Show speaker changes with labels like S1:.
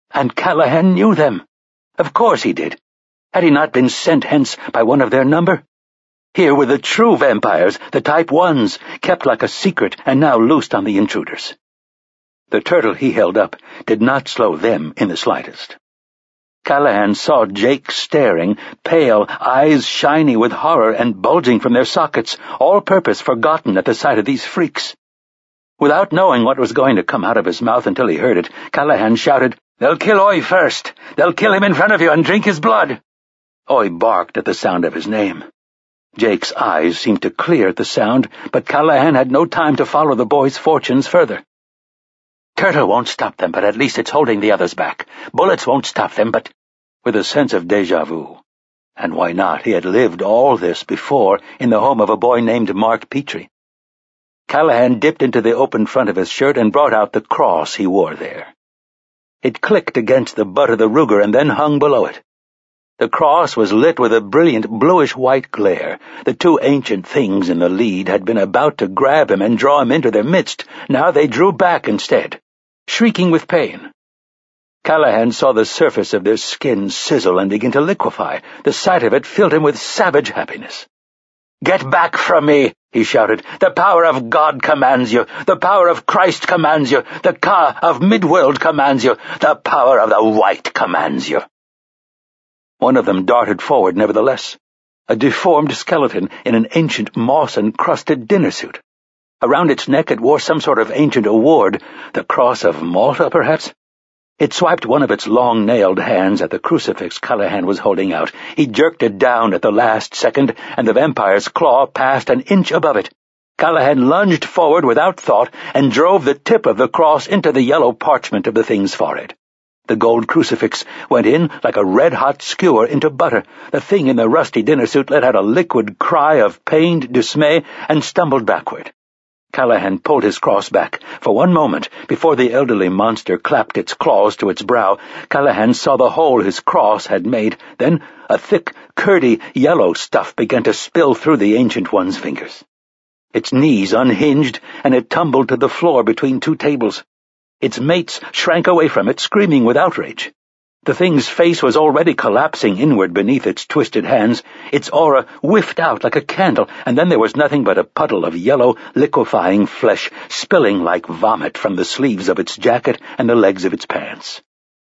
S1: And Callahan knew them. Of course he did. Had he not been sent hence by one of their number? Here were the true vampires, the Type 1s, kept like a secret and now loosed on the intruders. The turtle he held up did not slow them in the slightest. Callahan saw Jake staring, pale, eyes shiny with horror and bulging from their sockets, all purpose forgotten at the sight of these freaks. Without knowing what was going to come out of his mouth until he heard it, Callahan shouted, "They'll kill Oy first! They'll kill him in front of you and drink his blood!" Oy barked at the sound of his name. Jake's eyes seemed to clear at the sound, but Callahan had no time to follow the boy's fortunes further. "Turtle won't stop them, but at least it's holding the others back. Bullets won't stop them, but—" With a sense of déjà vu. And why not? He had lived all this before in the home of a boy named Mark Petrie. Callahan dipped into the open front of his shirt and brought out the cross he wore there. It clicked against the butt of the Ruger and then hung below it. The cross was lit with a brilliant bluish-white glare. The two ancient things in the lead had been about to grab him and draw him into their midst. Now they drew back instead, shrieking with pain. Callahan saw the surface of their skin sizzle and begin to liquefy. The sight of it filled him with savage happiness. "Get back from me!" he shouted. "The power of God commands you. The power of Christ commands you. The Ka of Midworld commands you. The power of the White commands you." One of them darted forward nevertheless, a deformed skeleton in an ancient moss-encrusted dinner suit. Around its neck it wore some sort of ancient award, the Cross of Malta, perhaps. It swiped one of its long-nailed hands at the crucifix Callahan was holding out. He jerked it down at the last second, and the vampire's claw passed an inch above it. Callahan lunged forward without thought and drove the tip of the cross into the yellow parchment of the thing's forehead. The gold crucifix went in like a red-hot skewer into butter. The thing in the rusty dinner suit let out a liquid cry of pained dismay and stumbled backward. Callahan pulled his cross back. For one moment, before the elderly monster clapped its claws to its brow, Callahan saw the hole his cross had made. Then a thick, curdy, yellow stuff began to spill through the Ancient One's fingers. Its knees unhinged, and it tumbled to the floor between two tables. Its mates shrank away from it, screaming with outrage. The thing's face was already collapsing inward beneath its twisted hands. Its aura whiffed out like a candle, and then there was nothing but a puddle of yellow, liquefying flesh spilling like vomit from the sleeves of its jacket and the legs of its pants.